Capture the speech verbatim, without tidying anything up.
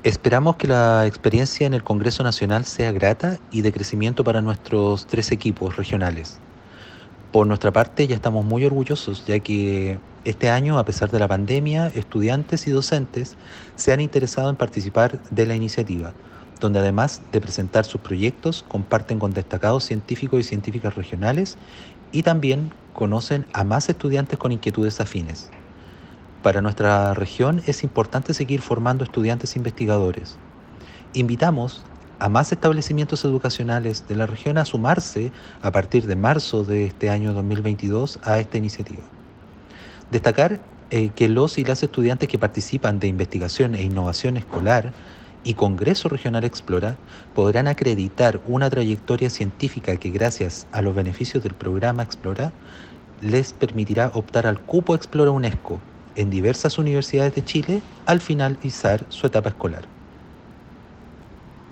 Esperamos que la experiencia en el Congreso Nacional sea grata y de crecimiento para nuestros tres equipos regionales. Por nuestra parte, ya estamos muy orgullosos, ya que este año, a pesar de la pandemia, estudiantes y docentes se han interesado en participar de la iniciativa, donde además de presentar sus proyectos, comparten con destacados científicos y científicas regionales y también conocen a más estudiantes con inquietudes afines. Para nuestra región es importante seguir formando estudiantes investigadores. Invitamos a más establecimientos educacionales de la región a sumarse a partir de marzo de este año dos mil veintidós a esta iniciativa. Destacar eh, que los y las estudiantes que participan de investigación e innovación escolar y Congreso Regional Explora podrán acreditar una trayectoria científica que, gracias a los beneficios del programa Explora, les permitirá optar al cupo Explora UNESCO en diversas universidades de Chile al finalizar su etapa escolar.